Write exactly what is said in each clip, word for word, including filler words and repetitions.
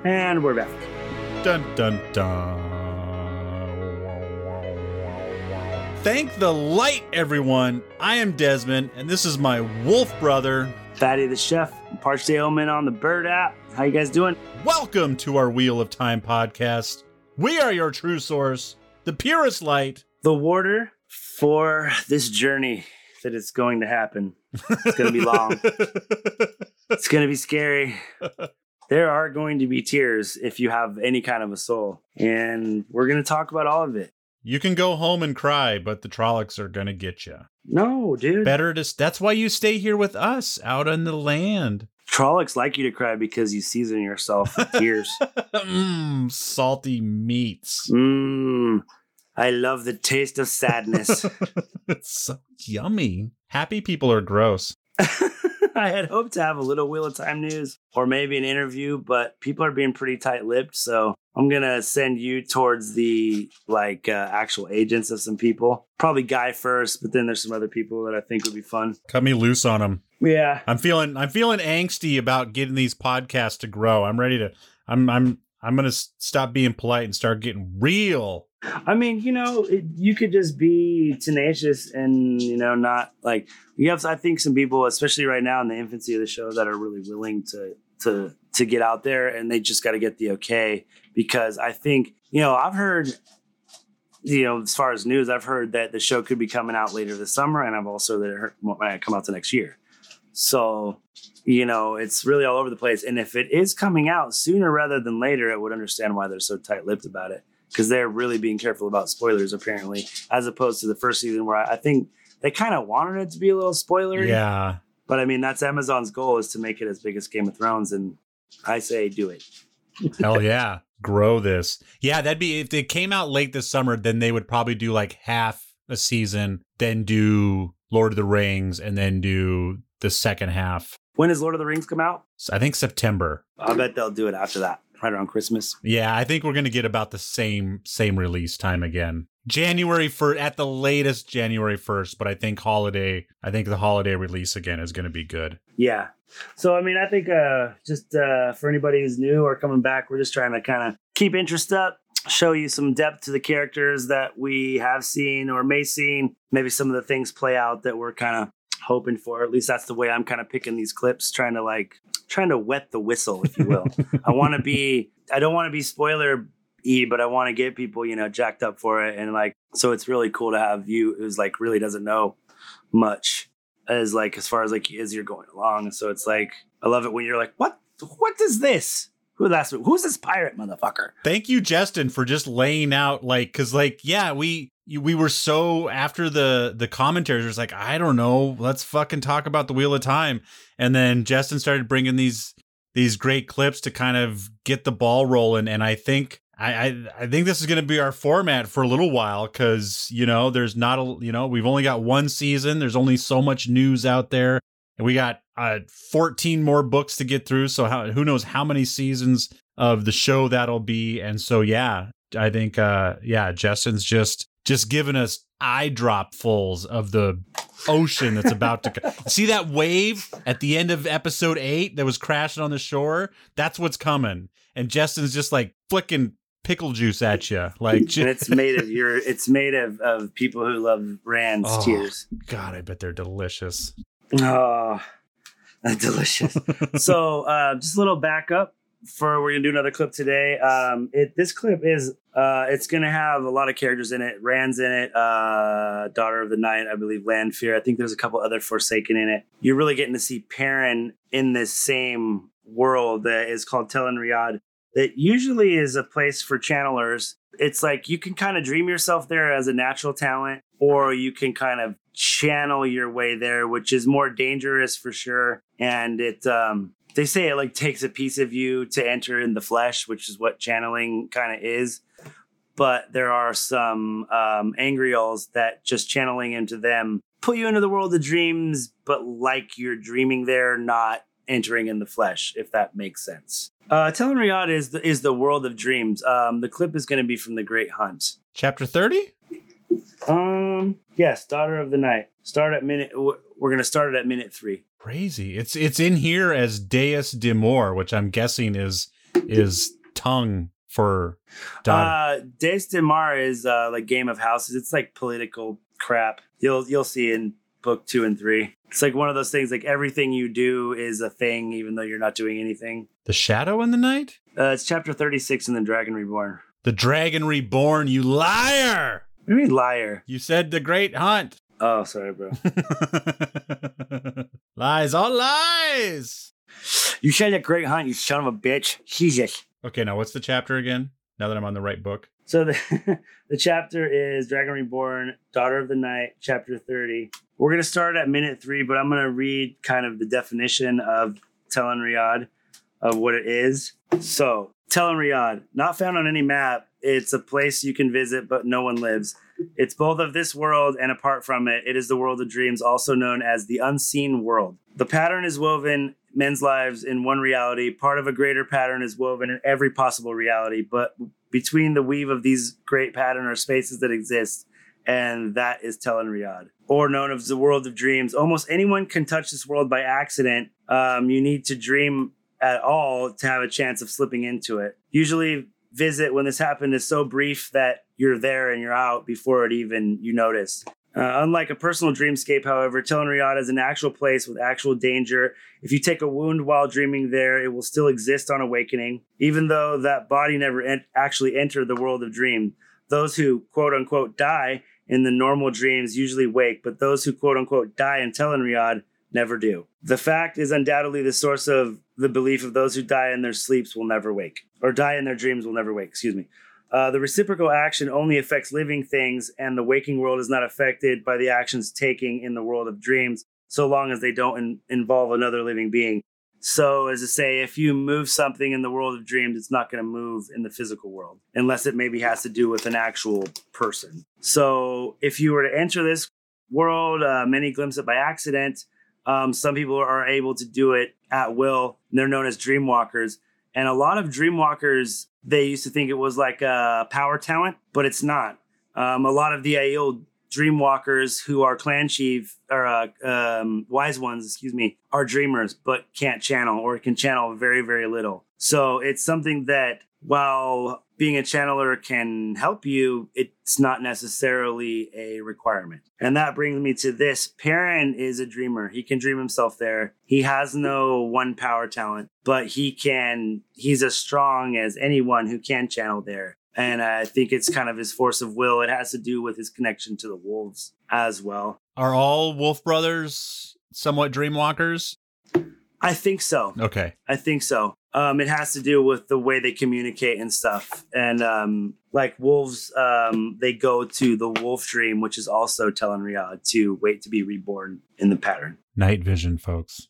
And we're back. Dun, dun, dun. Thank the light, everyone. I am Desmond, and this is my wolf brother, Fatty the Chef, Parched Aleman on the Bird app. How you guys doing? Welcome to our Wheel of Time podcast. We are your true source, the purest light. The warder for this journey that is going to happen. It's going to be long. It's going to be scary. There are going to be tears if you have any kind of a soul. And we're going to talk about all of it. You can go home and cry, but the Trollocs are going to get you. No, dude. Better to... That's why you stay here with us, out on the land. Trollocs like you to cry because you season yourself with tears. Mmm, salty meats. Mmm, I love the taste of sadness. It's so yummy. Happy people are gross. I had hoped to have a little Wheel of Time news or maybe an interview, but people are being pretty tight-lipped, so I'm going to send you towards the like uh, actual agents of some people. Probably Guy first, but then there's some other people that I think would be fun. Cut me loose on them. Yeah. I'm feeling I'm feeling angsty about getting these podcasts to grow. I'm ready to I'm I'm I'm going to stop being polite and start getting real. I mean, you know, it, you could just be tenacious and, you know, not like you have, I think some people, especially right now in the infancy of the show, that are really willing to, to, to get out there, and they just got to get the okay, because I think, you know, I've heard, you know, as far as news, I've heard that the show could be coming out later this summer, and I've also that it might come out the next year. So, you know, it's really all over the place. And if it is coming out sooner rather than later, I would understand why they're so tight-lipped about it. Because they're really being careful about spoilers, apparently, as opposed to the first season where I think they kind of wanted it to be a little spoilery. Yeah. But I mean, that's Amazon's goal, is to make it as big as Game of Thrones. And I say do it. Hell yeah. Grow this. Yeah, that'd be, if it came out late this summer, then they would probably do like half a season, then do Lord of the Rings, and then do the second half. When does Lord of the Rings come out? So I think September. I bet they'll do it after that. Right around Christmas. Yeah, I think we're going to get about the same same release time again. January for at the latest January first, but I think holiday, I think the holiday release again is going to be good. Yeah. So, I mean, I think uh, just uh, for anybody who's new or coming back, we're just trying to kind of keep interest up, show you some depth to the characters that we have seen or may seen, maybe some of the things play out that we're kind of hoping for. At least that's the way I'm kind of picking these clips, trying to like trying to wet the whistle, if you will. I want to be, I don't want to be spoiler-y, but I want to get people, you know, jacked up for it. And like, so it's really cool to have you who's like really doesn't know much as like, as far as like, as you're going along. So it's like, I love it when you're like, what, what is this? Who that's, who's this pirate motherfucker? Thank you, Justin, for just laying out like, cause like, yeah, we, we were so after the, the commentaries, it was like, I don't know, let's fucking talk about the Wheel of Time. And then Justin started bringing these, these great clips to kind of get the ball rolling. And I think, I, I, I think this is going to be our format for a little while. Cause you know, there's not a, you know, we've only got one season. There's only so much news out there, and we got uh, fourteen more books to get through. So how, who knows how many seasons of the show that'll be. And so, yeah, I think, uh, yeah, Justin's just, just giving us eye drop fulls of the ocean that's about to come. See that wave at the end of episode eight that was crashing on the shore? That's what's coming. And Justin's just like flicking pickle juice at you. Like, just... and it's made of your, it's made of, of people who love Rand's oh, tears. God, I bet they're delicious. Oh, delicious. So uh, just a little backup. For we're gonna do another clip today. Um, it this clip is uh, it's gonna have a lot of characters in it. Rand's in it. Uh, Daughter of the Night, I believe. Lanfear. I think there's a couple other Forsaken in it. You're really getting to see Perrin in this same world that is called Tel'aran'rhiod. That usually is a place for channelers. It's like you can kind of dream yourself there as a natural talent, or you can kind of channel your way there, which is more dangerous for sure. And it. Um, They say it like takes a piece of you to enter in the flesh, which is what channeling kind of is. But there are some um, angrials that just channeling into them put you into the world of dreams, but like you're dreaming there, not entering in the flesh, if that makes sense. Uh, Tel'aran'rhiod is the, is the world of dreams. Um, the clip is going to be from The Great Hunt. Chapter thirty? Um, yes, Daughter of the Night. Start at minute. We're going to start it at minute three. Crazy. It's it's in here as Deus Demor, which I'm guessing is is tongue for daughter? Uh, Days de Mar is uh, like Game of Houses. It's like political crap. You'll you'll see in book two and three. It's like one of those things. Like everything you do is a thing, even though you're not doing anything. The Shadow in the Night? Uh, it's chapter thirty-six in the Dragon Reborn. The Dragon Reborn, you liar! What do you mean liar? You said the Great Hunt. Oh, sorry, bro. Lies, all lies. You said a great hunt, you son of a bitch. Jesus. Okay, now what's the chapter again? Now that I'm on the right book. So the the chapter is Dragon Reborn, Daughter of the Night, chapter thirty. We're going to start at minute three, but I'm going to read kind of the definition of Tel'aran'rhiod, of what it is. So, Tel'aran'rhiod, not found on any map. It's a place you can visit, but no one lives. It's both of this world and apart from it. It is the world of dreams, also known as the unseen world. The pattern is woven men's lives in one reality. Part of a greater pattern is woven in every possible reality, but between the weave of these great pattern are spaces that exist, and that is Tel'aran'rhiod, or known as the world of dreams. Almost anyone can touch this world by accident. Um, you need to dream at all to have a chance of slipping into it. Usually visit when this happened is so brief that you're there and you're out before it even you notice. Uh, unlike a personal dreamscape, however, Tel'aran'rhiod is an actual place with actual danger. If you take a wound while dreaming there, it will still exist on awakening, even though that body never en- actually entered the world of dream. Those who, quote unquote, die in the normal dreams usually wake, but those who, quote unquote, die in Tel'aran'rhiod never do. The fact is undoubtedly the source of the belief of those who die in their sleeps will never wake, or die in their dreams will never wake, excuse me. Uh, the reciprocal action only affects living things, and the waking world is not affected by the actions taken in the world of dreams, so long as they don't in- involve another living being. So, as to say, if you move something in the world of dreams, it's not going to move in the physical world, unless it maybe has to do with an actual person. So, if you were to enter this world, uh, many glimpse it by accident. Um, some people are able to do it at will. They're known as dreamwalkers. And a lot of dreamwalkers, they used to think it was like a power talent, but it's not. Um, a lot of the Aiel dreamwalkers who are clan chief or uh, um, wise ones, excuse me, are dreamers, but can't channel or can channel very, very little. So it's something that while being a channeler can help you, it's not necessarily a requirement. And that brings me to this. Perrin is a dreamer. He can dream himself there. He has no one power talent, but he can, he's as strong as anyone who can channel there. And I think it's kind of his force of will. It has to do with his connection to the wolves as well. Are all wolf brothers somewhat dreamwalkers? I think so. Okay. I think so. Um, it has to do with the way they communicate and stuff. And um, like wolves, um, they go to the wolf dream, which is also Tel'aran'rhiod, to wait to be reborn in the pattern. Night vision, folks.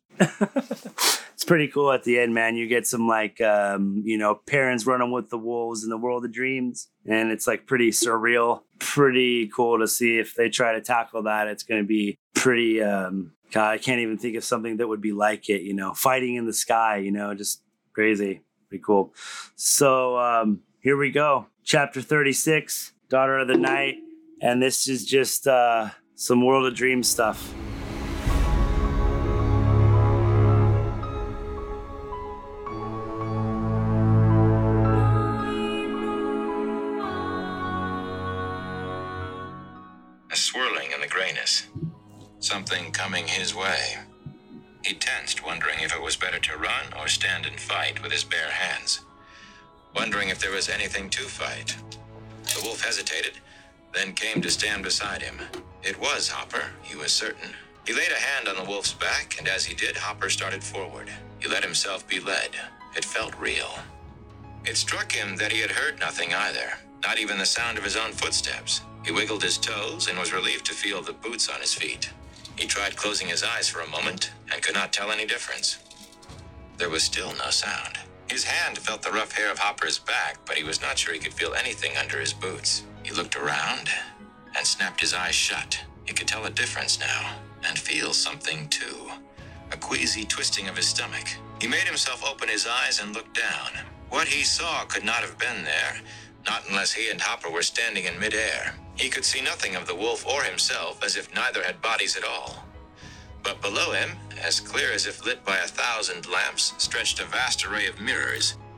It's pretty cool at the end, man. You get some like, um, you know, parents running with the wolves in the world of dreams. And it's like pretty surreal, pretty cool to see if they try to tackle that. It's going to be pretty, um, God, I can't even think of something that would be like it, you know, fighting in the sky, you know, just crazy. Pretty cool. So um, here we go. Chapter thirty-six, Daughter of the Night. And this is just uh, some World of Dreams stuff. A swirling in the grayness. Something coming his way. He tensed, wondering if it was better to run or stand and fight with his bare hands. Wondering if there was anything to fight. The wolf hesitated, then came to stand beside him. It was Hopper, he was certain. He laid a hand on the wolf's back, and as he did, Hopper started forward. He let himself be led. It felt real. It struck him that he had heard nothing either, not even the sound of his own footsteps. He wiggled his toes and was relieved to feel the boots on his feet. He tried closing his eyes for a moment and could not tell any difference. There was still no sound. His hand felt the rough hair of Hopper's back, but he was not sure he could feel anything under his boots. He looked around and snapped his eyes shut. He could tell a difference now and feel something too. A queasy twisting of his stomach. He made himself open his eyes and look down. What he saw could not have been there, not unless he and Hopper were standing in midair. He could see nothing of the wolf or himself, as if neither had bodies at all. But below him, as clear as if lit by a thousand lamps, stretched a vast array of mirrors.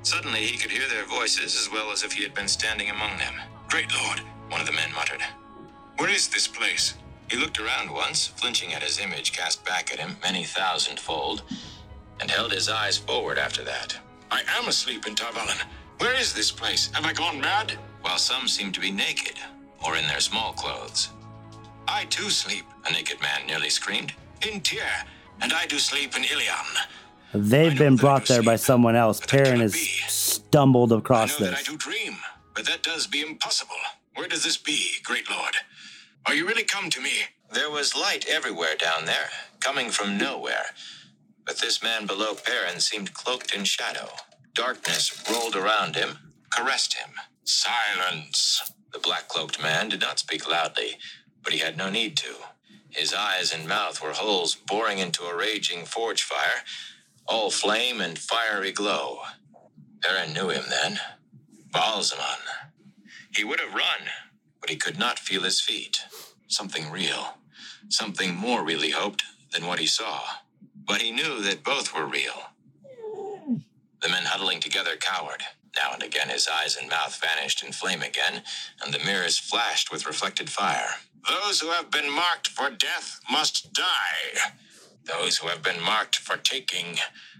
Suddenly, he could hear their voices as well as if he had been standing among them. "Great Lord," one of the men muttered. "Where is this place?" He looked around once, flinching at his image cast back at him many thousand-fold, and held his eyes forward after that. "I am asleep in Tar Valon. Where is this place? Have I gone mad?" While some seemed to be naked, or in their small clothes. "I too sleep," a naked man nearly screamed. "In Tyr, and I do sleep in Ilion." They've been brought there by someone else. Perrin has be. stumbled across I know this. that I do dream, but that does be impossible. Where does this be, great lord? Are you really come to me? There was light everywhere down there, coming from nowhere. But this man below Perrin seemed cloaked in shadow. Darkness rolled around him, caressed him. "Silence!" The black-cloaked man did not speak loudly, but he had no need to. His eyes and mouth were holes boring into a raging forge fire, all flame and fiery glow. Perrin knew him then. Ba'alzamon. He would have run, but he could not feel his feet. Something real. Something more real, he hoped, than what he saw. But he knew that both were real. The men huddling together cowered. Now and again his eyes and mouth vanished in flame again, and the mirrors flashed with reflected fire. "Those who have been marked for death must die. Those who have been marked for taking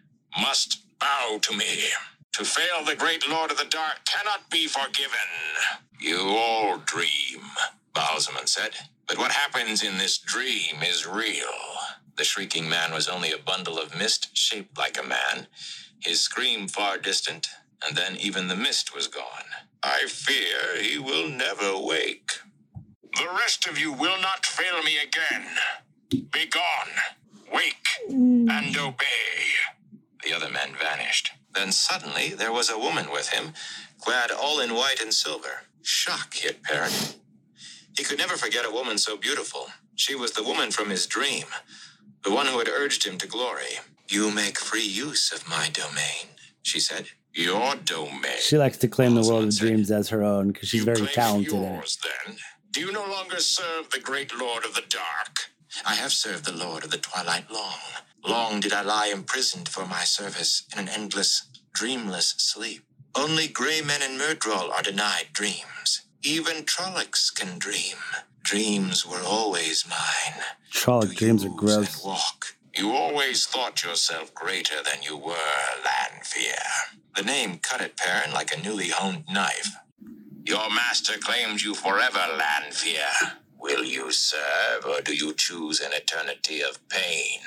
must bow to me. To fail the great Lord of the Dark cannot be forgiven." "You all dream," Ba'alzamon said. "But what happens in this dream is real." The shrieking man was only a bundle of mist shaped like a man, his scream far distant, and then even the mist was gone. "I fear he will never wake. The rest of you will not fail me again. Be gone. Wake and obey." The other men vanished. Then suddenly there was a woman with him, clad all in white and silver. Shock hit Perrin. He could never forget a woman so beautiful. She was the woman from his dream, the one who had urged him to glory. "You make free use of my domain," she said. "Your domain?" She likes to claim the world of said. dreams as her own because she's You very claim talented in it. yours, then? Do you no longer serve the great Lord of the Dark? "I have served the Lord of the Twilight long. Long did I lie imprisoned for my service in an endless, dreamless sleep. Only gray men in Myrddraal are denied dreams. Even Trollocs can dream. Dreams were always mine. Trolloc To dreams are use gross. and walk. You always thought yourself greater than you were, Lanfear." The name cut at Perrin like a newly honed knife. "Your master claims you forever, Lanfear. Will you serve, or do you choose an eternity of pain,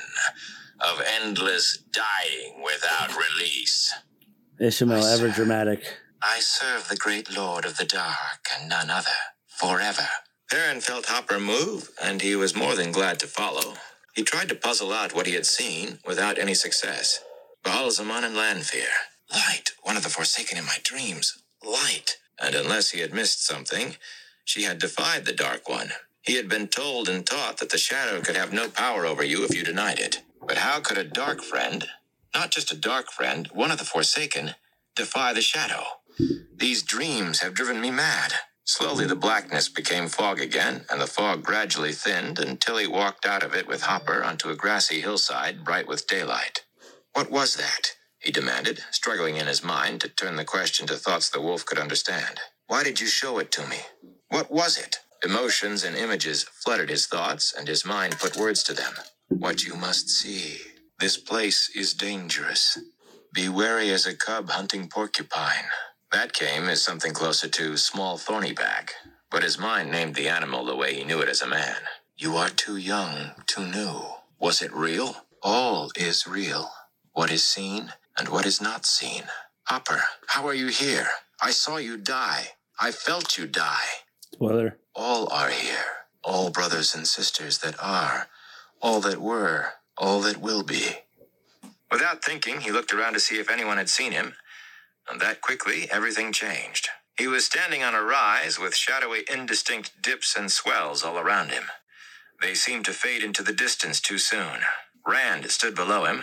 of endless dying without release?" Ishmael, I ever serve. dramatic. "I serve the great Lord of the Dark and none other, forever." Perrin felt Hopper move, and he was more than glad to follow. He tried to puzzle out what he had seen, without any success. Ba'alzamon and Lanfear. Light, one of the Forsaken in my dreams. Light. And unless he had missed something, she had defied the Dark One. He had been told and taught that the Shadow could have no power over you if you denied it. But how could a Dark Friend, not just a Dark Friend, one of the Forsaken, defy the Shadow? These dreams have driven me mad. Slowly the blackness became fog again, and the fog gradually thinned until he walked out of it with Hopper onto a grassy hillside bright with daylight. "What was that?" he demanded, struggling in his mind to turn the question to thoughts the wolf could understand. "Why did you show it to me? What was it?" Emotions and images flooded his thoughts, and his mind put words to them. "What you must see. This place is dangerous. Be wary as a cub hunting porcupine." That came as something closer to small thornyback, but his mind named the animal the way he knew it as a man. "You are too young, too new. Was it real? All is real. What is seen and what is not seen. Hopper, how are you here? I saw you die. I felt you die. Spoiler. All are here. All brothers and sisters that are. All that were. All that will be." Without thinking, he looked around to see if anyone had seen him, and that quickly everything changed. He was standing on a rise with shadowy, indistinct dips and swells all around him. They seemed to fade into the distance too soon. Rand stood below him.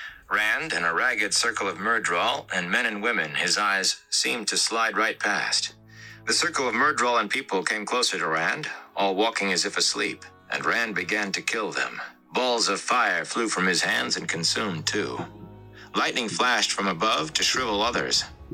Rand in a ragged circle of Myrddraal, and men and women his eyes seemed to slide right past. The circle of Myrddraal and people came closer to Rand, all walking as if asleep, and Rand began to kill them. Balls of fire flew from his hands and consumed two. Lightning flashed from above to shrivel others.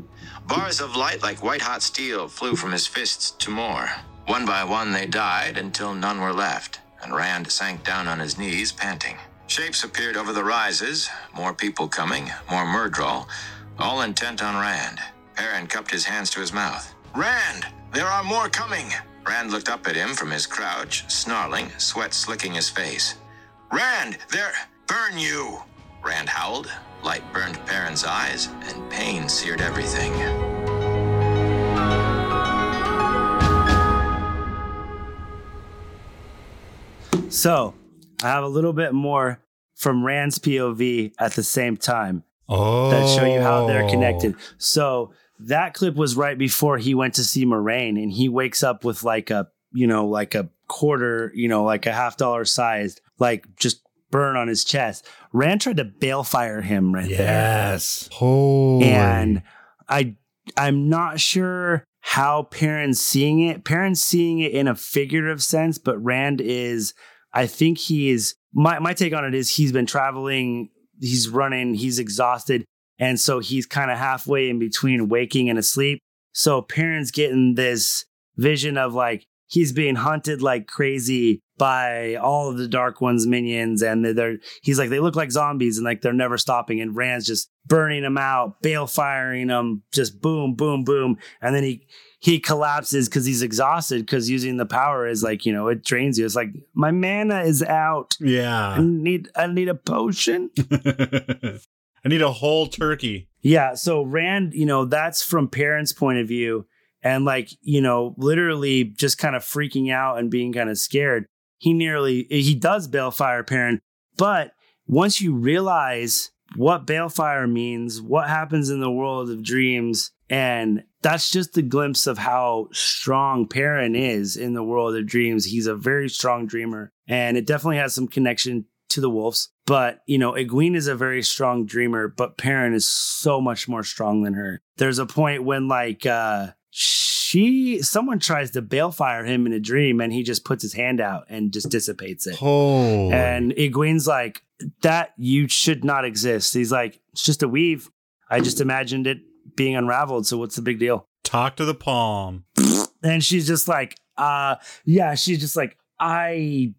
Bars of light like white-hot steel flew from his fists to more. One by one they died until none were left, and Rand sank down on his knees, panting. Shapes appeared over the rises, more people coming, more Myrddraal, all intent on Rand. Perrin cupped his hands to his mouth. Rand, there are more coming! Rand looked up at him from his crouch, snarling, sweat slicking his face. Rand, there, burn you! Rand howled, light burned Perrin's eyes, and pain seared everything. So, I have a little bit more from Rand's P O V at the same time oh. that show you how they're connected. So, that clip was right before he went to see Moiraine, and he wakes up with like a, you know, like a quarter, you know, like a half dollar sized, like just burn on his chest. Rand tried to balefire him right yes. there. Yes. Holy. And I, I'm not sure how Perrin's seeing it. Perrin's seeing it in a figurative sense, but Rand is, I think he is, my, my take on it is he's been traveling, he's running, he's exhausted. And so he's kind of halfway in between waking and asleep. So Perrin's getting this vision of like, he's being hunted like crazy by all of the Dark One's minions. And they're, they're, he's like, they look like zombies and like they're never stopping. And Rand's just burning them out, bale-firing them, just boom, boom, boom. And then he, he collapses because he's exhausted because using the power is like, you know, it drains you. It's like, my mana is out. Yeah. I need, I need a potion. I need a whole turkey. Yeah. So Rand, you know, that's from Perrin's point of view. And like, you know, literally just kind of freaking out and being kind of scared. He nearly, he does balefire Perrin. But once you realize what balefire means, what happens in the world of dreams, and that's just a glimpse of how strong Perrin is in the world of dreams. He's a very strong dreamer, and it definitely has some connection to the wolves. But, you know, Egwene is a very strong dreamer, but Perrin is so much more strong than her. There's a point when like, uh, she, someone tries to balefire him in a dream and he just puts his hand out and just dissipates it. Oh. And Egwene's like, that you should not exist. He's like, it's just a weave. I just imagined it being unraveled. So what's the big deal? Talk to the palm. And she's just like, uh, yeah, she's just like, I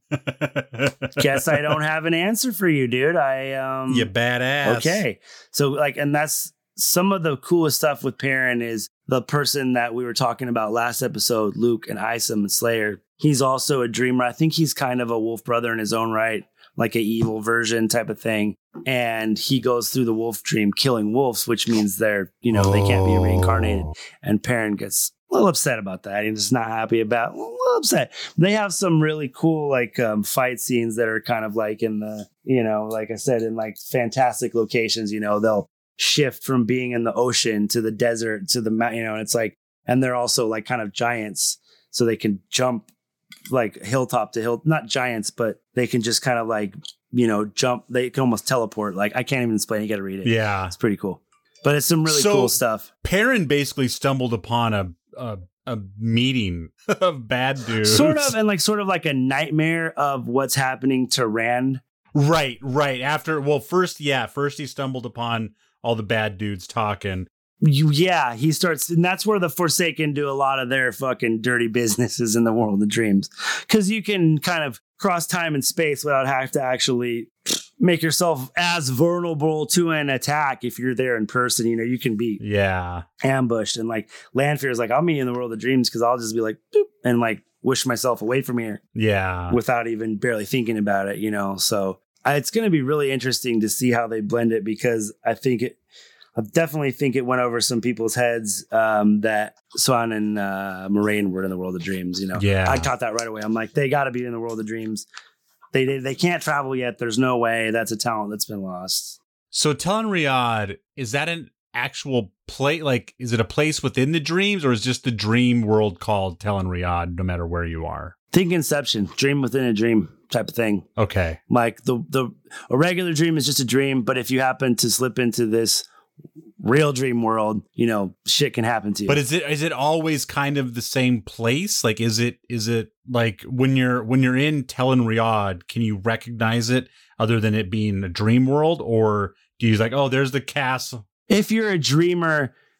guess I don't have an answer for you, dude. I, um, you badass. Okay. So like, and that's some of the coolest stuff with Perrin is the person that we were talking about last episode, Luke and Isam and Slayer. He's also a dreamer. I think he's kind of a wolf brother in his own right, like an evil version type of thing. And he goes through the wolf dream killing wolves, which means they're, you know, oh. they can't be reincarnated. And Perrin gets a little upset about that. He's just not happy about, a little upset. They have some really cool, like, um, fight scenes that are kind of like in the, you know, like I said, in like fantastic locations, you know, they'll shift from being in the ocean to the desert to the mountain, you know, and it's like, and they're also like kind of giants, so they can jump like hilltop to hill, not giants, but they can just kind of like, you know, jump. They can almost teleport. Like, I can't even explain. You got to read it. Yeah. It's pretty cool, but it's some really so, cool stuff. Perrin basically stumbled upon a, a, a meeting of bad dudes. Sort of. And like, sort of like a nightmare of what's happening to Rand. Right. Right. After, well, first, yeah, first he stumbled upon all the bad dudes talking. You, yeah, he starts, and that's where the Forsaken do a lot of their fucking dirty businesses in the world of dreams. Because you can kind of cross time and space without having to actually make yourself as vulnerable to an attack. If you're there in person, you know, you can be yeah ambushed. And like Lanfear is like, I'll meet you in the world of dreams because I'll just be like, boop, and like wish myself away from here. Yeah. Without even barely thinking about it, you know. So uh, it's going to be really interesting to see how they blend it, because I think it, I definitely think it went over some people's heads um, that Swan and uh, Moiraine were in the world of dreams. You know, yeah, I caught that right away. I'm like, they got to be in the world of dreams. They, they they can't travel yet. There's no way. That's a talent that's been lost. So Tel'aran'rhiod, is that an actual place? Like, is it a place within the dreams, or is just the dream world called Tel'aran'rhiod no matter where you are? Think Inception, dream within a dream type of thing. Okay. Like the the a regular dream is just a dream, but if you happen to slip into this real dream world, you know, shit can happen to you. But is it is it always kind of the same place? Like, is it is it like when you're when you're in Tel'aran'rhiod, can you recognize it other than it being a dream world, or do you like, oh, there's the castle? If you're a dreamer,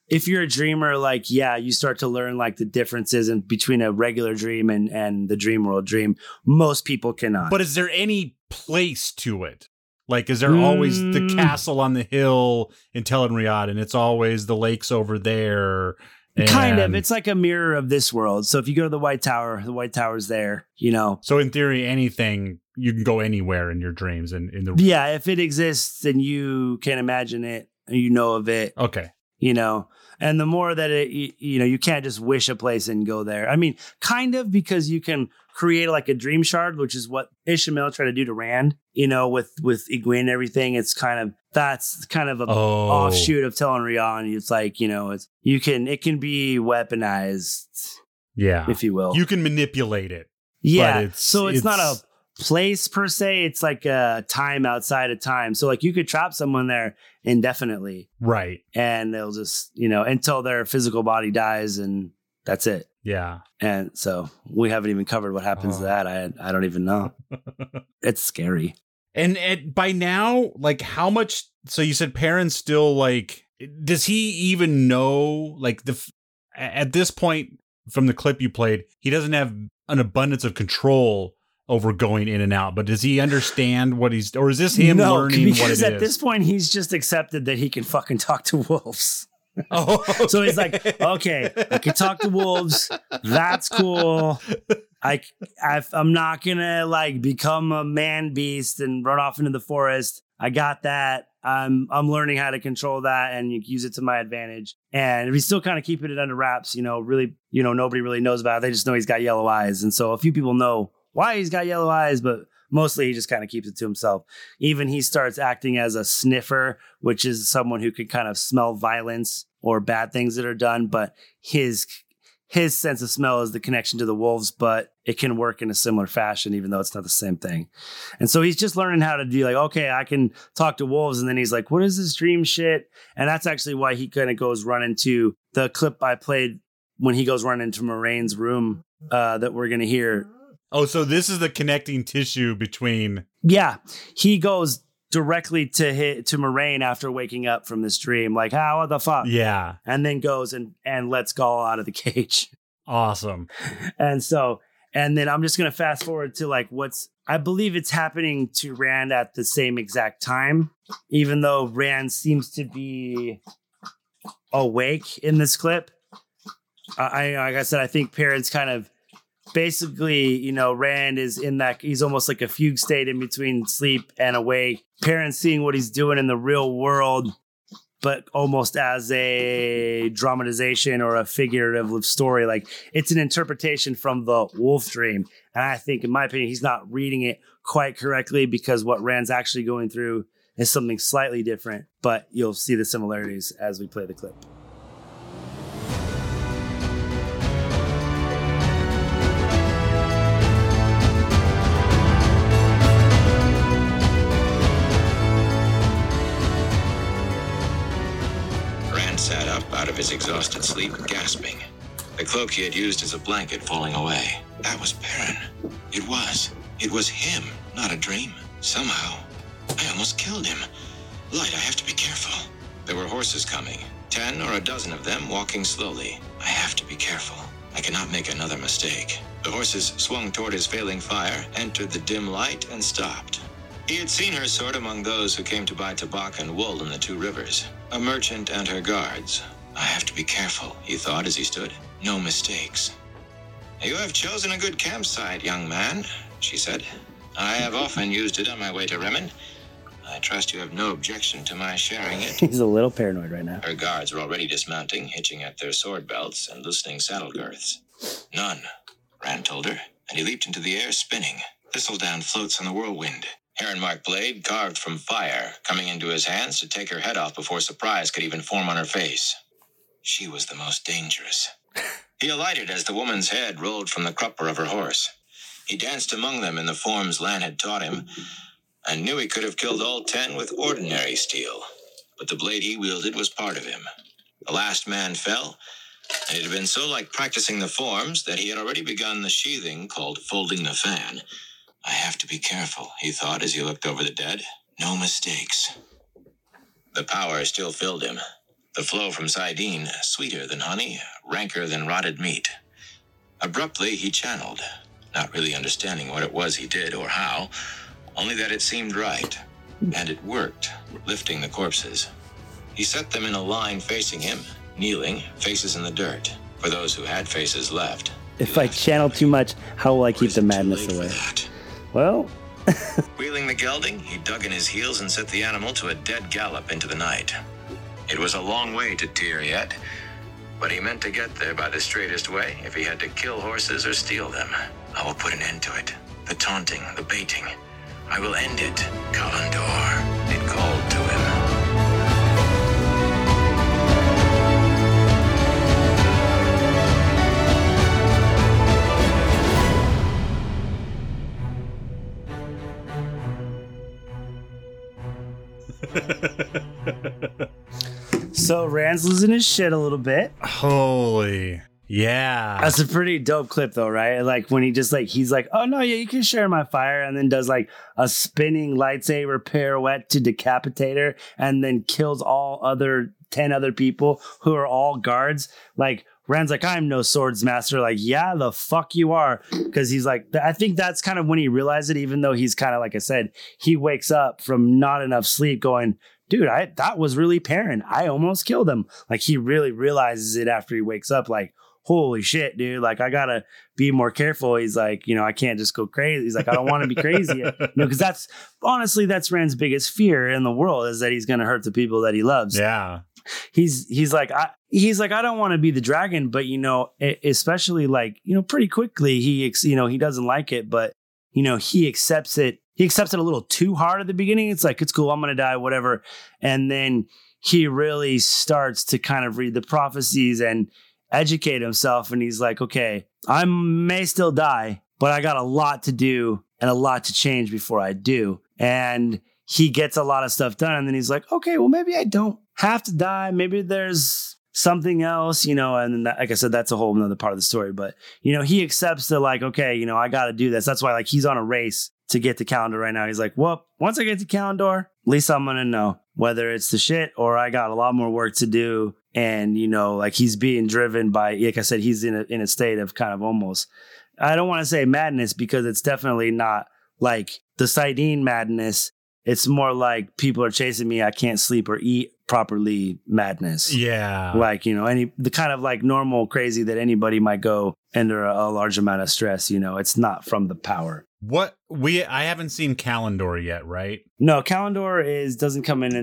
if you're a dreamer, like, yeah, you start to learn like the differences in between a regular dream and, and the dream world dream. Most people cannot. But is there any place to it? Like, is there mm. always the castle on the hill in Tel'aran'rhiod, and it's always the lakes over there? And... Kind of. It's like a mirror of this world. So if you go to the White Tower, the White Tower's there, you know. So in theory, anything, you can go anywhere in your dreams. And in the Yeah, if it exists and you can imagine it, you know of it. Okay. You know, and the more that it, you, you know, you can't just wish a place and go there. I mean, kind of, because you can create like a dream shard, which is what Ishamael tried to do to Rand, you know, with, with Egwene and everything. It's kind of, that's kind of a oh. offshoot of Tel'aran'rhiod. It's like, you know, it's, you can, it can be weaponized. Yeah. If you will. You can manipulate it. Yeah. It's, so it's, it's not a place per se. It's like a time outside of time. So like you could trap someone there indefinitely. Right. And they'll just, you know, until their physical body dies, and that's it. Yeah. And so we haven't even covered what happens oh. to that. I I don't even know. It's scary. And at, by now, like how much, so you said Perrin's still like, does he even know, like the, at this point from the clip you played, he doesn't have an abundance of control over going in and out, but does he understand what he's, or is this him no, learning what it is? Because at this point, he's just accepted that he can fucking talk to wolves. Oh, okay. So he's like, okay, I can talk to wolves. That's cool. I, I, I'm not gonna like become a man beast and run off into the forest. I got that. I'm, I'm learning how to control that and use it to my advantage. And he's still kind of keeping it under wraps, you know, really, you know, nobody really knows about it. They just know he's got yellow eyes. And so a few people know why he's got yellow eyes, but mostly he just kind of keeps it to himself. Even he starts acting as a sniffer, which is someone who can kind of smell violence or bad things that are done. But his his sense of smell is the connection to the wolves, but it can work in a similar fashion, even though it's not the same thing. And so he's just learning how to do like, okay, I can talk to wolves. And then he's like, what is this dream shit? And that's actually why he kind of goes running to the clip I played when he goes running into Moiraine's room uh, that we're going to hear. Oh, so this is the connecting tissue between... Yeah, he goes directly to hit, to Moiraine after waking up from this dream. Like, how what the fuck? Yeah. And then goes and, and lets Gaul out of the cage. Awesome. And so, and then I'm just going to fast forward to like what's... I believe it's happening to Rand at the same exact time, even though Rand seems to be awake in this clip. I, like I said, I think Perrin's kind of... Basically, you know, Rand is in that, he's almost like a fugue state in between sleep and awake. Perrin's seeing what he's doing in the real world, but almost as a dramatization or a figurative story. Like, it's an interpretation from the wolf dream. And I think, in my opinion, he's not reading it quite correctly, because what Rand's actually going through is something slightly different. But you'll see the similarities as we play the clip. Sat up out of his exhausted sleep, gasping. The cloak he had used as a blanket falling away. That was Perrin. It was. It was him, not a dream. Somehow, I almost killed him. Light, I have to be careful. There were horses coming. Ten or a dozen of them walking slowly. I have to be careful. I cannot make another mistake. The horses swung toward his failing fire, entered the dim light, and stopped. He had seen her sort among those who came to buy tobacco and wool in the two rivers. A merchant and her guards. I have to be careful, he thought as he stood. No mistakes. You have chosen a good campsite, young man, she said. I have often used it on my way to Remen. I trust you have no objection to my sharing it. He's a little paranoid right now. Her guards were already dismounting, hitching at their sword belts and loosening saddle girths. None, Rand told her, and he leaped into the air, spinning. Thistledown floats on the whirlwind. Heronmark blade carved from fire, coming into his hands to take her head off before surprise could even form on her face. She was the most dangerous. He alighted as the woman's head rolled from the crupper of her horse. He danced among them in the forms Lan had taught him, and knew he could have killed all ten with ordinary steel. But the blade he wielded was part of him. The last man fell, and it had been so like practicing the forms that he had already begun the sheathing called folding the fan. I have to be careful, he thought as he looked over the dead. No mistakes. The power still filled him. The flow from Saidin, sweeter than honey, ranker than rotted meat. Abruptly, he channeled, not really understanding what it was he did or how, only that it seemed right. And it worked, lifting the corpses. He set them in a line facing him, kneeling, faces in the dirt, for those who had faces left. If I channel too much, how will I keep the madness away? Well... Wheeling the gelding, he dug in his heels and set the animal to a dead gallop into the night. It was a long way to Tyr yet, but he meant to get there by the straightest way if he had to kill horses or steal them. I will put an end to it. The taunting, the baiting. I will end it, Kalandor. It called to him. So Rand's losing his shit a little bit. Holy. Yeah. That's a pretty dope clip though, right? Like when he just like, he's like, oh no, yeah, you can share my fire. And then does like a spinning lightsaber pirouette to decapitate her and then kills all other ten other people who are all guards. Like Rand's like, I'm no swords master. Like, yeah, the fuck you are. Because he's like, I think that's kind of when he realized it, even though he's kind of, like I said, he wakes up from not enough sleep going, dude, I that was really Perrin. I almost killed him. Like he really realizes it after he wakes up, like, holy shit, dude. Like, I gotta be more careful. He's like, you know, I can't just go crazy. He's like, I don't want to be crazy. You know, because that's honestly, that's Rand's biggest fear in the world is that he's going to hurt the people that he loves. Yeah. He's, he's like, I, he's like, I don't want to be the dragon, but you know, especially like, you know, pretty quickly he, you know, he doesn't like it, but you know, he accepts it. He accepts it a little too hard at the beginning. It's like, it's cool. I'm going to die, whatever. And then he really starts to kind of read the prophecies and educate himself. And he's like, okay, I may still die, but I got a lot to do and a lot to change before I do. And he gets a lot of stuff done. And then he's like, okay, well, maybe I don't have to die. Maybe there's something else, you know, and that, like I said, that's a whole nother part of the story. But, you know, he accepts that like, okay, you know, I got to do this. That's why like he's on a race to get to Kalandor right now. He's like, well, once I get to Kalandor, at least I'm going to know whether it's the shit or I got a lot more work to do. And, you know, like he's being driven by, like I said, he's in a, in a state of kind of almost, I don't want to say madness because it's definitely not like the Saidin madness. It's more like people are chasing me. I can't sleep or eat properly madness. Yeah. Like, you know, any the kind of like normal crazy that anybody might go under a, a large amount of stress. You know, it's not from the power. What we I haven't seen Kalandor yet, right? No, Kalandor is doesn't come in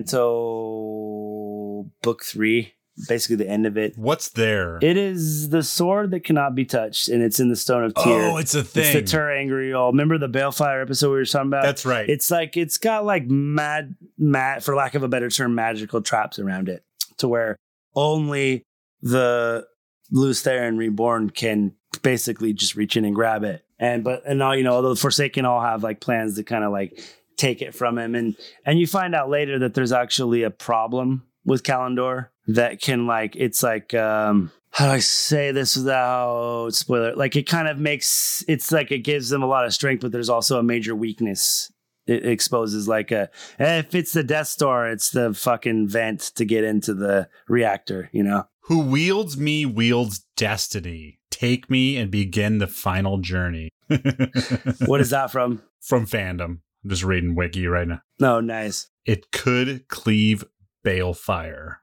until book three. Basically the end of it. What's there? It is the sword that cannot be touched, and it's in the Stone of Tyr. Oh, it's a thing. It's the Tyr Angriol. Remember the Balefire episode we were talking about? That's right. It's like, it's got like mad, mad, for lack of a better term, magical traps around it to where only the Lews Therin Reborn can basically just reach in and grab it. And, but, and all, you know, the Forsaken all have like plans to kind of like take it from him. And, and you find out later that there's actually a problem with Kalandor that can like, it's like, um, how do I say this without spoiler? Like it kind of makes, it's like it gives them a lot of strength, but there's also a major weakness. It exposes like a, if it's the Death Star, it's the fucking vent to get into the reactor, you know? Who wields me wields destiny. Take me and begin the final journey. What is that from? From fandom. I'm just reading Wiki right now. No, nice. It could cleave Balefire.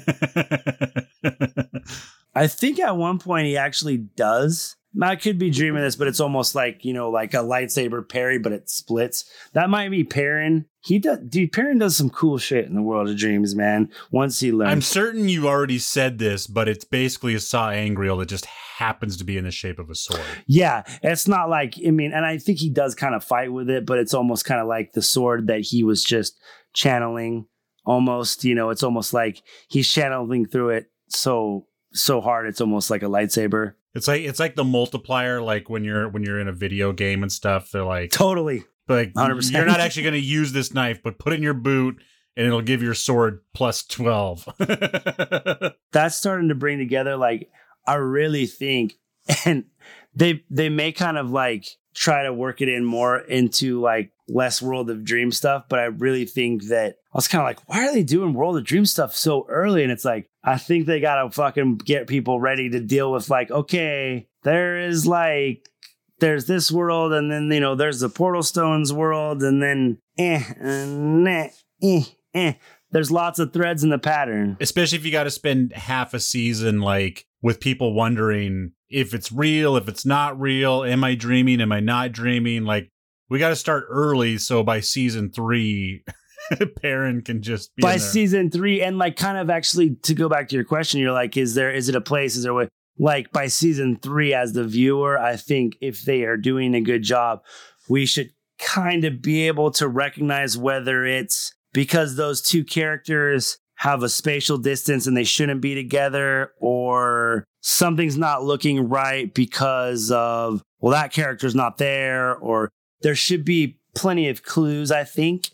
I think at one point he actually does. I could be dreaming this, but it's almost like, you know, like a lightsaber parry, but it splits. That might be Perrin. He does, dude. Perrin does some cool shit in the world of dreams, man. Once he learns, I'm certain you already said this, but it's basically a Saw Angriel that just happens to be in the shape of a sword. Yeah, it's not like, I mean, and I think he does kind of fight with it, but it's almost kind of like the sword that he was just channeling. Almost, you know, it's almost like he's channeling through it so so hard. It's almost like a lightsaber. It's like it's like the multiplier, like when you're when you're in a video game and stuff. They're like totally like one hundred percent. You're not actually going to use this knife, but put it in your boot and it'll give your sword plus twelve. That's starting to bring together. Like I really think, and they they may kind of like try to work it in more into like less World of Dream stuff, but I really think that I was kind of like, why are they doing World of Dream stuff so early? And it's like, I think they got to fucking get people ready to deal with like, okay, there is like, there's this world, and then, you know, there's the Portal Stones world, and then eh, and eh, eh, eh. There's lots of threads in the pattern. Especially if you got to spend half a season like with people wondering if it's real, if it's not real. Am I dreaming? Am I not dreaming? Like, we got to start early. So by season three, Perrin can just be by in there. season three. And like, kind of actually to go back to your question, you're like, is there, is it a place? Is there a way? Like by season three, as the viewer, I think if they are doing a good job, we should kind of be able to recognize whether it's because those two characters have a spatial distance and they shouldn't be together, or something's not looking right because of, well, that character's not there, or there should be plenty of clues, I think,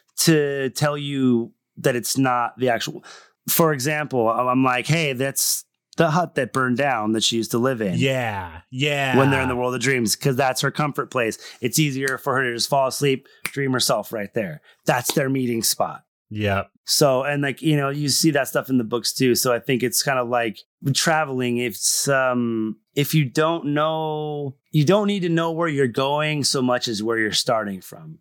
to tell you that it's not the actual. For example, I'm like, hey, that's the hut that burned down that she used to live in. Yeah, yeah. When they're in the World of Dreams, because that's her comfort place. It's easier for her to just fall asleep, dream herself right there. That's their meeting spot. Yeah. So, and like, you know, you see that stuff in the books too. So I think it's kind of like traveling. It's, um, if you don't know, you don't need to know where you're going so much as where you're starting from.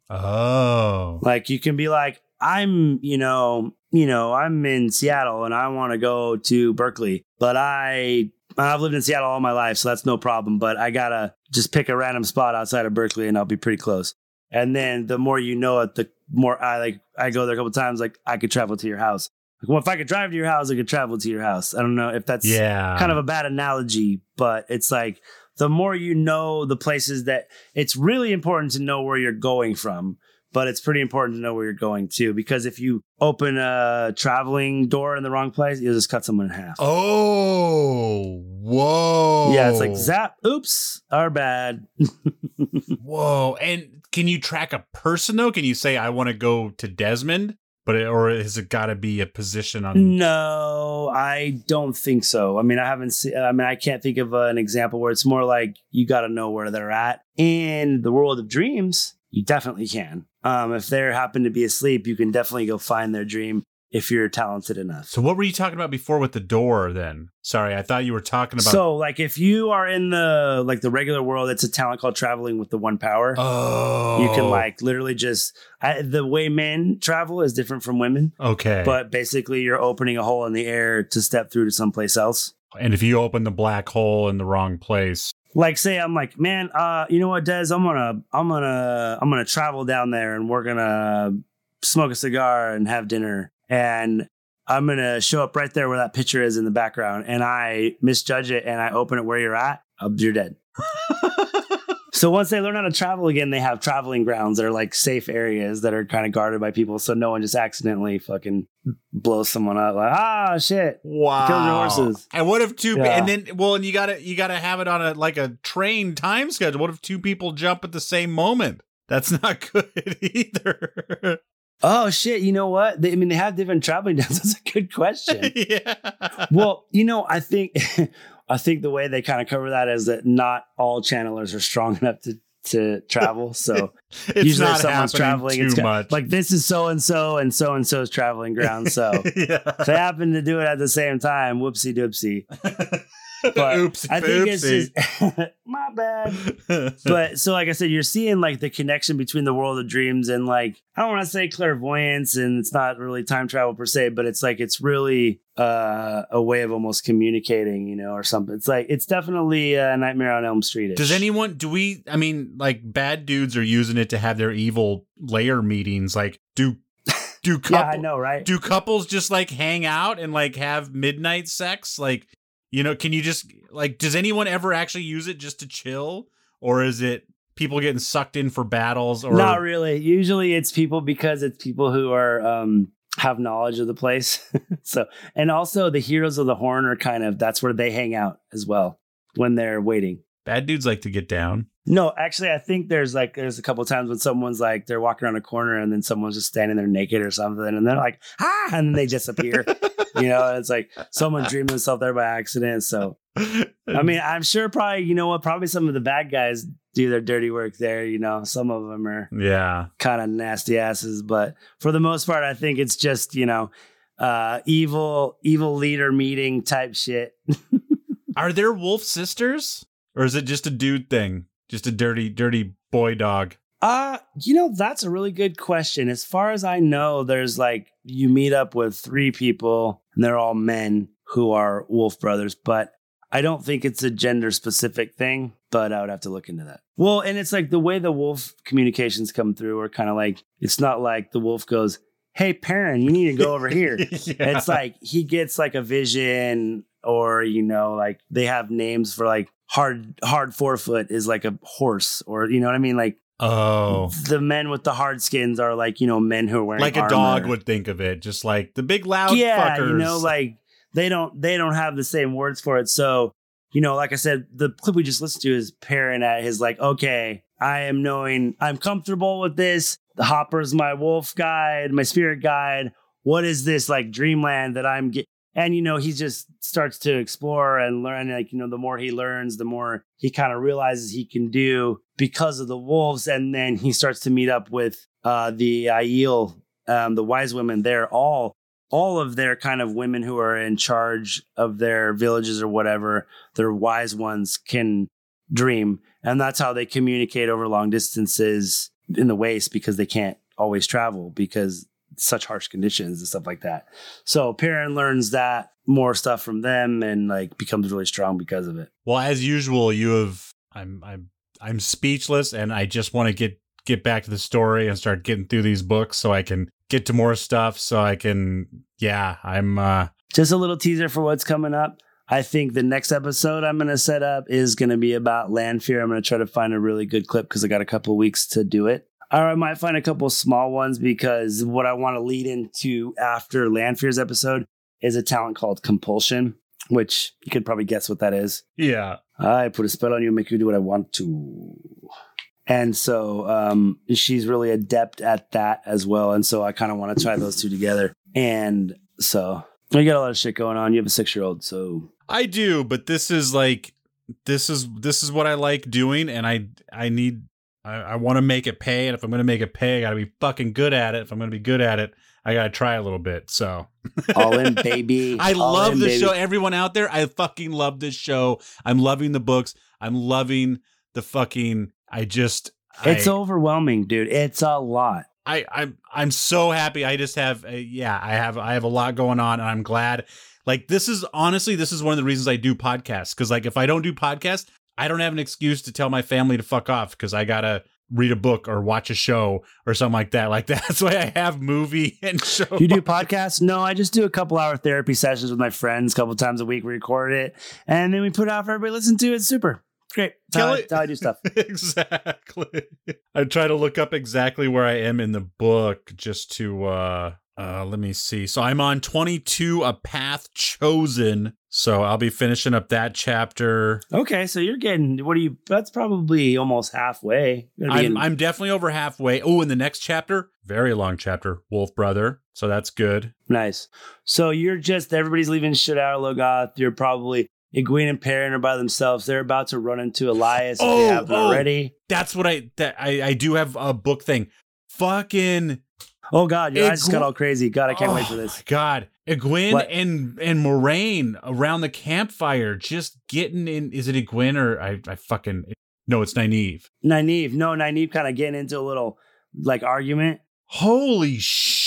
Oh. Like you can be like, I'm, you know, you know, I'm in Seattle and I want to go to Berkeley, but I, I've lived in Seattle all my life, so that's no problem. But I gotta just pick a random spot outside of Berkeley and I'll be pretty close. And then the more you know it, the more I like, I go there a couple times, like I could travel to your house. Like, well, if I could drive to your house, I could travel to your house. I don't know if that's yeah. kind of a bad analogy, but it's like the more you know the places that it's really important to know where you're going from. But it's pretty important to know where you're going to, because if you open a traveling door in the wrong place, you'll just cut someone in half. Oh, whoa. Yeah, it's like zap, oops, our bad. Whoa. And can you track a person though? Can you say, I want to go to Desmond? But it, or has it got to be a position on? No, I don't think so. I mean, I haven't seen, I mean, I can't think of an example where it's more like you got to know where they're at. In the World of Dreams, you definitely can. Um, if they happen to be asleep, you can definitely go find their dream if you're talented enough. So what were you talking about before with the door then? Sorry, I thought you were talking about. So like if you are in the like the regular world, it's a talent called traveling with the one power. Oh. You can like literally just, I, the way men travel is different from women. Okay. But basically you're opening a hole in the air to step through to someplace else. And if you open the black hole in the wrong place. Like say I'm like, man, uh, you know what, Des? I'm gonna, I'm gonna, I'm gonna travel down there, and we're gonna smoke a cigar and have dinner, and I'm gonna show up right there where that picture is in the background, and I misjudge it, and I open it where you're at. You're dead. So once they learn how to travel again, they have traveling grounds that are like safe areas that are kind of guarded by people, so no one just accidentally fucking blows someone up. Like, ah, shit! Wow, killed your horses. And what if two? Yeah. And then, well, and you gotta you gotta have it on a like a train time schedule. What if two people jump at the same moment? That's not good either. Oh shit! You know what? They, I mean, they have different traveling grounds. That's a good question. Yeah. Well, you know, I think. I think the way they kind of cover that is that not all channelers are strong enough to, to travel. So it's usually not if someone's traveling, too it's much. like this is so and so and so and so's traveling ground. So yeah. if they happen to do it at the same time, whoopsie doopsie. But Oopsie I think poopsie. it's just my bad. But so, like I said, you're seeing like the connection between the World of Dreams and like, I don't want to say clairvoyance, and it's not really time travel per se, but it's like, it's really uh, a way of almost communicating, you know, or something. It's like, it's definitely a Nightmare on Elm Street. Does anyone, do we, I mean, like bad dudes are using it to have their evil lair meetings. Like, do, do couple, yeah, I know, right? Do couples just like hang out and like have midnight sex? Like, you know, can you just like, does anyone ever actually use it just to chill? Or is it people getting sucked in for battles? Or not really. Usually it's people because it's people who are, um, have knowledge of the place. So, and also the Heroes of the Horn are kind of, that's where they hang out as well when they're waiting. Bad dudes like to get down. No, actually, I think there's like, there's a couple of times when someone's like, they're walking around a corner and then someone's just standing there naked or something. And they're like, ah, and then they disappear. You know, it's like someone dreamed themselves there by accident. So, I mean, I'm sure probably, you know what, probably some of the bad guys do their dirty work there. You know, some of them are Yeah. kind of nasty asses, but for the most part, I think it's just, you know, uh, evil, evil leader meeting type shit. Are there wolf sisters, or is it just a dude thing? Just a dirty, dirty boy dog? Uh, you know, that's a really good question. As far as I know, there's like, you meet up with three people and they're all men who are wolf brothers, but I don't think it's a gender specific thing, but I would have to look into that. Well, and it's like the way the wolf communications come through are kind of like, it's not like the wolf goes, hey, Perrin, you need to go over here. Yeah. It's like he gets like a vision, or, you know, like they have names for like hard, hard forefoot is like a horse, or, you know what I mean? Like, oh, the men with the hard skins are like, you know, men who are wearing like a armor. dog would think of it, just like the big loud yeah, fuckers. You know, like they don't, they don't have the same words for it. So, you know, like I said, the clip we just listened to is Perrin at his like, okay, I am knowing, I'm comfortable with this. The Hopper's my wolf guide, my spirit guide. What is this like dreamland that I'm getting? And, you know, he just starts to explore and learn. Like, you know, the more he learns, the more he kind of realizes he can do because of the wolves. And then he starts to meet up with uh, the Aiel, um, the wise women. They're all, all of their kind of women who are in charge of their villages or whatever. Their wise ones can dream. And that's how they communicate over long distances in the waste, because they can't always travel because such harsh conditions and stuff like that. So Perrin learns that more stuff from them and like becomes really strong because of it. Well, as usual, you have I'm I'm I'm speechless, and I just want to get get back to the story and start getting through these books so I can get to more stuff. So I can, yeah, I'm uh just a little teaser for what's coming up. I think the next episode I'm going to set up is going to be about Lanfear. I'm going to try to find a really good clip because I got a couple of weeks to do it. Or I might find a couple of small ones, because what I want to lead into after Lanfear's episode is a talent called Compulsion, which you could probably guess what that is. yeah. I put a spell on you and make you do what I want to. And so um, she's really adept at that as well. And so I kind of want to tie those two together. And so you got a lot of shit going on. You have a six-year-old, so... I do, but this is like, this is, this is what I like doing, and I, I need, I, I want to make it pay, and if I'm going to make it pay, I got to be fucking good at it. If I'm going to be good at it, I got to try a little bit, so. All in, baby. I All love in, this baby. show. Everyone out there, I fucking love this show. I'm loving the books. I'm loving the fucking, I just. It's I, overwhelming, dude. It's a lot. I, I'm, I'm so happy. I just have, a, yeah, I have, I have a lot going on, and I'm glad. Like, this is honestly, this is one of the reasons I do podcasts. Because, like, if I don't do podcasts, I don't have an excuse to tell my family to fuck off because I got to read a book or watch a show or something like that. Like, that's why I have movie and show. You do podcasts? No, I just do a couple hour therapy sessions with my friends a couple times a week. We record it, and then we put it out for everybody to listen to. It's super. Great. That's how, I, that's how I do stuff. Exactly. I try to look up exactly where I am in the book just to, uh, uh, let me see. So I'm on twenty-two, A Path Chosen. So I'll be finishing up that chapter. Okay. So you're getting, what do you, that's probably almost halfway. I'm, in, I'm definitely over halfway. Oh, in the next chapter, very long chapter, Wolf Brother. So that's good. Nice. So you're just, everybody's leaving shit out of Logoth. You're probably, Egwene and Perrin are by themselves. They're about to run into Elias if oh, they haven't oh, already. That's what I, that I, I do have a book thing. Fucking. Oh, God. Your Egw- eyes just got all crazy. God, I can't oh, wait for this. God. Egwene What? and, and Moraine around the campfire just getting in. Is it Egwene or I, I fucking. No, it's Nynaeve. Nynaeve. No, Nynaeve kind of getting into a little like argument. Holy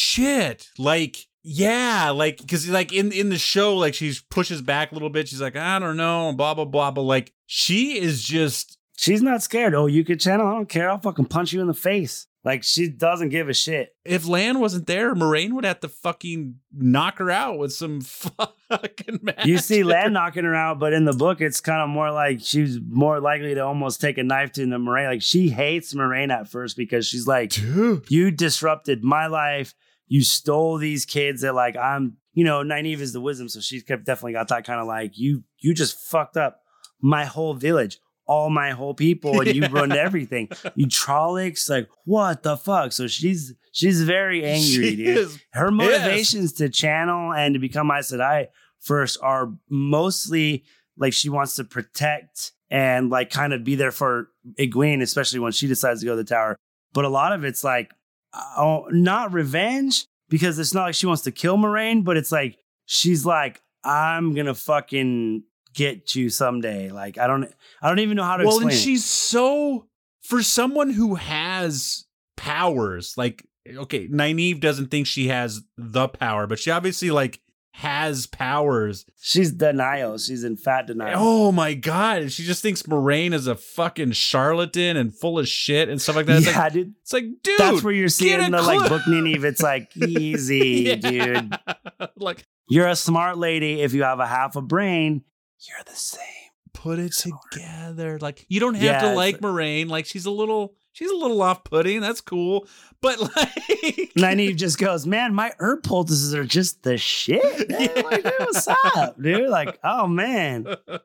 shit. Like. Yeah, like, because, like, in, in the show, like, she pushes back a little bit. She's like, I don't know, blah, blah, blah. But, like, she is just... She's not scared. Oh, you could channel? I don't care. I'll fucking punch you in the face. Like, she doesn't give a shit. If Lan wasn't there, Moraine would have to fucking knock her out with some fucking magic. You see Lan knocking her out, but in the book, it's kind of more like she's more likely to almost take a knife to the Moraine. Like, she hates Moraine at first because she's like, dude, you disrupted my life. You stole these kids that like, I'm, you know, Nynaeve is the wisdom. So she's definitely got that kind of like, you, you just fucked up my whole village, all my whole people, and yeah. You ruined everything. You Trollocs, like, what the fuck? So she's, she's very angry, she dude. Is, Her motivations yes. to channel and to become Aes Sedai first are mostly like she wants to protect and like kind of be there for Egwene, especially when she decides to go to the tower. But a lot of it's like, oh, not revenge, because it's not like she wants to kill Moiraine, but it's like, she's like, I'm going to fucking get you someday. Like, I don't, I don't even know how to well, explain and it. she's so, for someone who has powers, like, okay, Nynaeve doesn't think she has the power, but she obviously like has powers. She's denial. She's in fat denial. Oh my God. She just thinks Moiraine is a fucking charlatan and full of shit and stuff like that. It's yeah, like, dude. It's like, dude. That's where you're seeing get a the like clue. book Nynaeve. It's like, easy, Yeah. dude. Like, You're a smart lady. If you have a half a brain, you're the same. put it together. Like, you don't have Yeah, to it's like like- Moiraine. Like, she's a little, she's a little off-putting. That's cool. But like, Nynaeve just goes, man, my herb poultices are just the shit. Man. Yeah. Like, dude, what's up, dude? Like, oh man,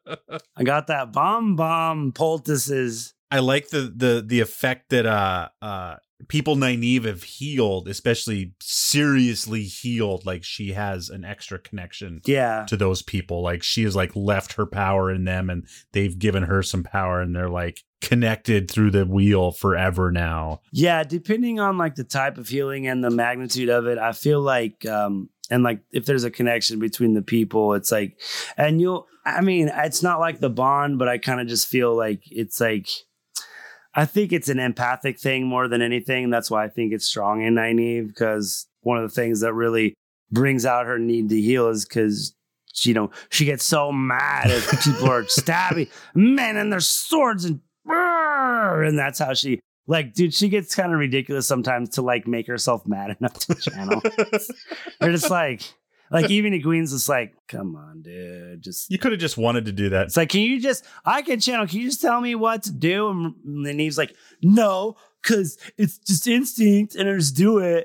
I got that bomb bomb poultices. I like the the the effect that uh uh people Nynaeve have healed, especially seriously healed. Like, she has an extra connection Yeah, to those people. Like, she has like left her power in them, and they've given her some power, and they're like connected through the wheel forever now. yeah. Depending on like the type of healing and the magnitude of it, I feel like, um, and like if there's a connection between the people, it's like, and you'll. I mean, it's not like the bond, but I kind of just feel like it's like. I think it's an empathic thing more than anything. That's why I think it's strong in Nynaeve, because one of the things that really brings out her need to heal is because, you know, she gets so mad if people are stabbing men and their swords and and that's how she, like, dude, she gets kind of ridiculous sometimes to like make herself mad enough to channel. They're just like, like even Egwene's just like, come on, dude, just. You could have just wanted to do that. It's like, can you just, I can channel, can you just tell me what to do? And then he's like, no, because it's just instinct and I just do it.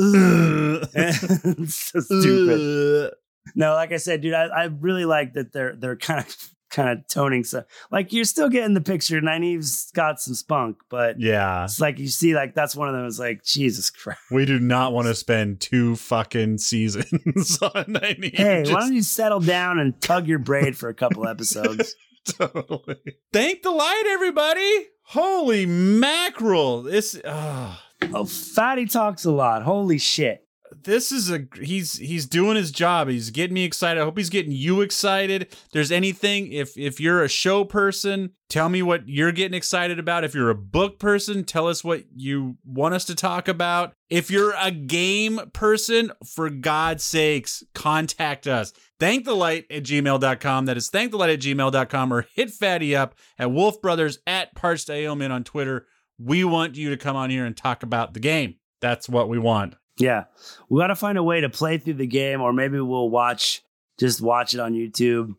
Ugh. It's so stupid. No, like I said, dude, I, I really like that they're they're kind of kind of toning. So, like, you're still getting the picture. Nynaeve's got some spunk, but Yeah. it's like you see, like, that's one of them. It's like, Jesus Christ. We do not want to spend two fucking seasons on Nynaeve. Hey, Just- why don't you settle down and tug your braid for a couple episodes? Totally. Thank the light, everybody. Holy mackerel. This oh, Oh, Fatty talks a lot. Holy shit. this is a he's he's doing his job. He's getting me excited. I hope he's getting you excited. If there's anything, if if you're a show person, tell me what you're getting excited about. If you're a book person, tell us what you want us to talk about. If you're a game person, for God's sakes, contact us. Thanktthelight at gmail dot com. That is thanktthelight at gmail dot com, or hit Fatty up at Wolf Brothers at Parched Ailman on Twitter. We want you to come on here and talk about the game. That's what we want. Yeah. We got to find a way to play through the game, or maybe we'll watch, just watch it on YouTube.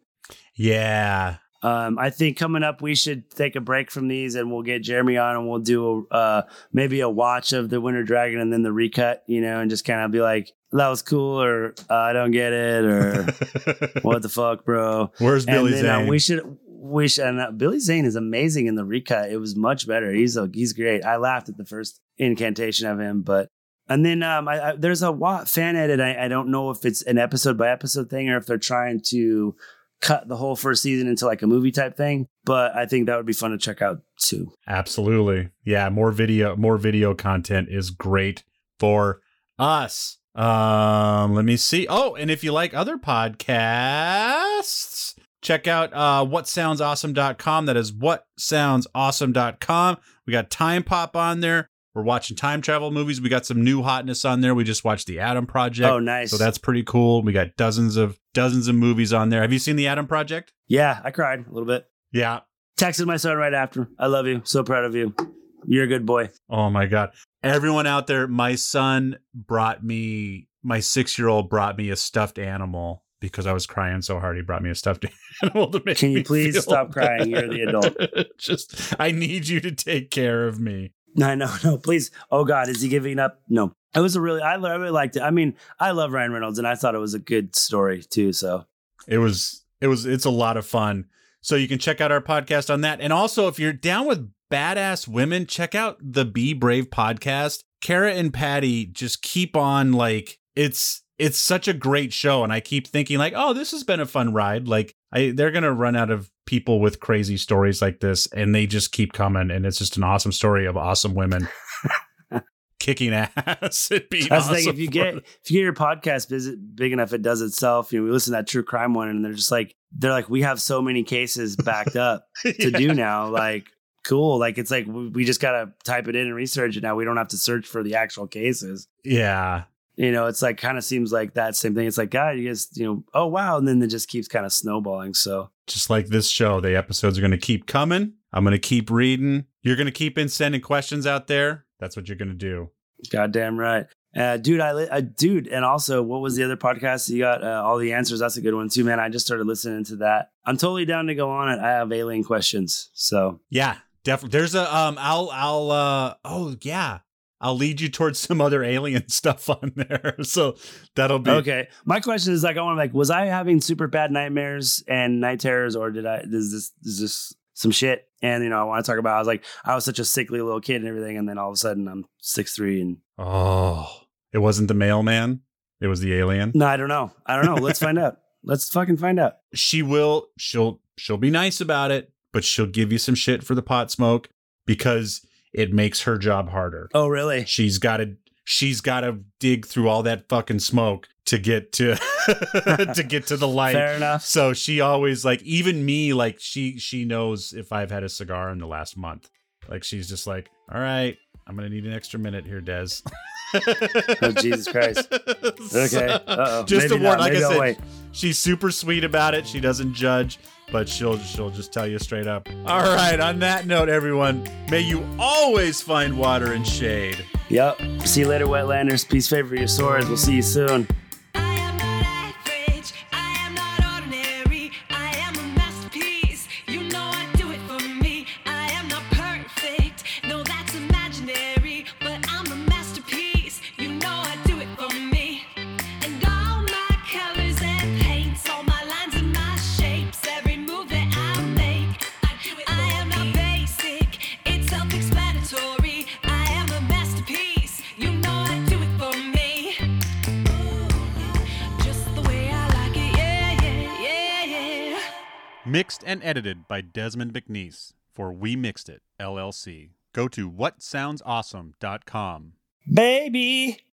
Yeah. Um, I think coming up, we should take a break from these and we'll get Jeremy on and we'll do a, uh, maybe a watch of the Winter Dragon and then the recut, you know, and just kind of be like, that was cool, or uh, I don't get it, or what the fuck, bro. Where's Billy and then, uh, Zane? we should, we should, and uh, Billy Zane is amazing in the recut. It was much better. He's a, he's great. I laughed at the first incantation of him, but, and then um, I, I, there's a wa- fan edit. I, I don't know if it's an episode by episode thing or if they're trying to cut the whole first season into like a movie type thing, but I think that would be fun to check out too. Absolutely. Yeah, more video more video content is great for us. Um, let me see. Oh, and if you like other podcasts, check out uh what sounds awesome dot com. That is what sounds awesome dot com. We got Time Pop on there. We're watching time travel movies. We got some new hotness on there. We just watched The Atom Project. Oh, nice. So that's pretty cool. We got dozens of dozens of movies on there. Have you seen The Atom Project? Yeah, I cried a little bit. Yeah. Texted my son right after. I love you. So proud of you. You're a good boy. Oh my God. Everyone out there, my son brought me, my six-year-old brought me a stuffed animal because I was crying so hard. He brought me a stuffed animal to make Can you me please feel stop crying? You're the adult. Just, I need you to take care of me. No, no, no, please. Oh God, is he giving up? No. It was a really, I really liked it. I mean, I love Ryan Reynolds and I thought it was a good story too. So It was, it was, it's a lot of fun. So you can check out our podcast on that. And also, if you're down with badass women, check out the Be Brave podcast. Kara and Patty just keep on, like, it's, it's such a great show. And I keep thinking like, oh, this has been a fun ride. Like I, they're going to run out of people with crazy stories like this. And they just keep coming. And it's just an awesome story of awesome women kicking ass. It'd be That's awesome the thing. If you get if you get your podcast visit big enough, it does itself. You know, we listen to that true crime one, and they're just like they're like we have so many cases backed up to Yeah. do now. Like, cool. Like it's like we we just gotta type it in and research it now. We don't have to search for the actual cases. Yeah. You know, it's like kind of seems like that same thing. It's like, God, you guys, you know, oh wow, and then it just keeps kind of snowballing. So Just like this show, the episodes are going to keep coming. I'm going to keep reading. You're going to keep in sending questions out there. That's what you're going to do. goddamn right. Uh, dude, I, li- I, dude, and also, what was the other podcast you got? Uh, All the Answers. That's a good one too, man. I just started listening to that. I'm totally down to go on it. I have alien questions, so Yeah, definitely. There's a um. I'll I'll uh. Oh yeah. I'll lead you towards some other alien stuff on there. So that'll be okay. My question is like, I want to like, was I having super bad nightmares and night terrors, or did I? Is this is this some shit? And you know, I want to talk about. I was like, I was such a sickly little kid and everything, and then all of a sudden, I'm six three and Oh, it wasn't the mailman. It was the alien. no, I don't know. I don't know. Let's find out. Let's fucking find out. She will. She'll. She'll be nice about it, but she'll give you some shit for the pot smoke because it makes her job harder. Oh, really? She's got to. She's got to dig through all that fucking smoke to get to to get to the light. Fair enough. So she always like even me like she she knows if I've had a cigar in the last month. Like she's just like, all right, I'm gonna need an extra minute here, Des. Oh, Jesus Christ. Okay. Uh-oh. Just Maybe to warn, not. like Maybe I I'll said, wait. she's super sweet about it. She doesn't judge, but she'll she'll just tell you straight up. All right. On that note, everyone, may you always find water and shade. Yep. See you later, Wetlanders. Peace, favor your swords. We'll see you soon. I am not average, I am not ordinary, I am a masterpiece, you know I do it for me, I am not perfect, no that's imaginary, but I'm a masterpiece, you know I do it for me, and all my colors and paints, all my lines and my shapes, every move that I make, I do it for I am not basic, it's self-explanatory, I am a masterpiece, you know I do it for me. Just the way I like it, yeah, yeah, yeah, yeah. Mixed and edited by Desmond McNeese for We Mixed It, L L C. Go to what sounds awesome dot com. Baby.